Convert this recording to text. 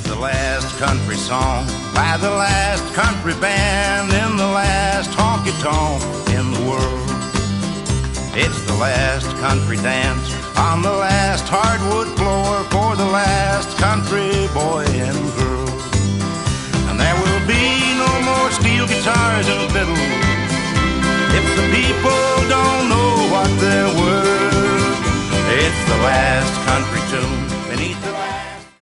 the last country song by the last country band in the last honky-tonk in the world. It's the last country dance on the last hardwood floor for the last country boy and girl. And there will be no more steel guitars and fiddles if the people don't know what they're worth. It's the last country